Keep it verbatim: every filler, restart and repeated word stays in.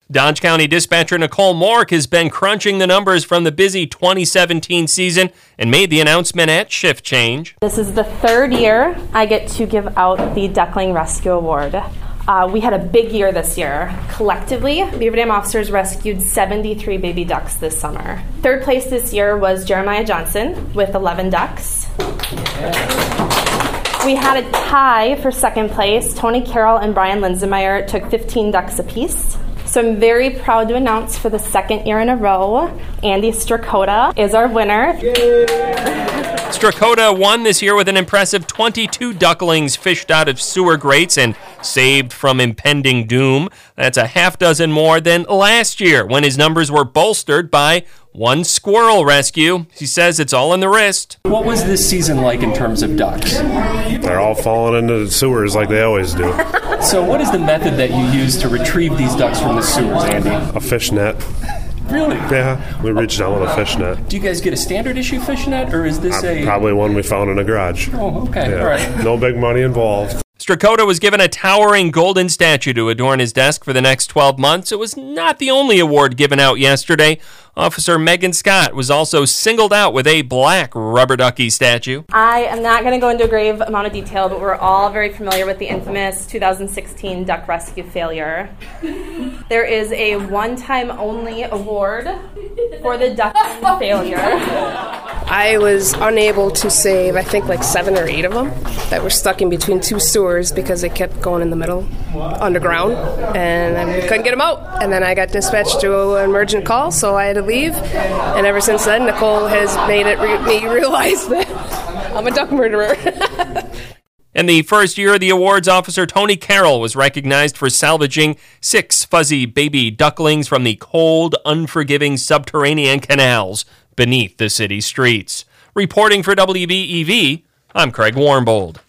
Dodge County dispatcher Nicole Mork has been crunching the numbers from the busy twenty seventeen season and made the announcement at shift change. This is the third year I get to give out the Duckling Rescue Award. Uh, we had a big year this year. Collectively, Beaver Dam officers rescued seventy-three baby ducks this summer. Third place this year was Jeremiah Johnson with eleven ducks. We had a tie for second place. Tony Carroll and Brian Linsenmeyer took fifteen ducks apiece. So I'm very proud to announce for the second year in a row, Andy Strakota is our winner. Strakota won this year with an impressive twenty-two ducklings fished out of sewer grates and saved from impending doom. That's a half dozen more than last year when his numbers were bolstered by one squirrel rescue. He says it's all in the wrist. What was this season like in terms of ducks? They're all falling into the sewers like they always do. So what is the method that you use to retrieve these ducks from the sewers, Andy? A fish net. Really? Yeah, we reached down with a fish net. Do you guys get a standard issue fish net, or is this Uh, a... Probably one we found in a garage. Oh, okay, Yeah. all right. No big money involved. Strakota was given a towering golden statue to adorn his desk for the next twelve months. It was not the only award given out yesterday. Officer Megan Scott was also singled out with a black rubber ducky statue. I am not going to go into a grave amount of detail, but we're all very familiar with the infamous two thousand sixteen duck rescue failure. There is a one-time only award for the duck failure. I was unable to save, I think, like seven or eight of them that were stuck in between two sewers because they kept going in the middle, underground, and I couldn't get them out. And then I got dispatched to an emergent call, so I had to leave. And ever since then, Nicole has made it re- me realize that I'm a duck murderer. In the first year of the awards, Officer Tony Carroll was recognized for salvaging six fuzzy baby ducklings from the cold, unforgiving subterranean canals beneath the city streets. Reporting for W B E V, I'm Craig Warmbold.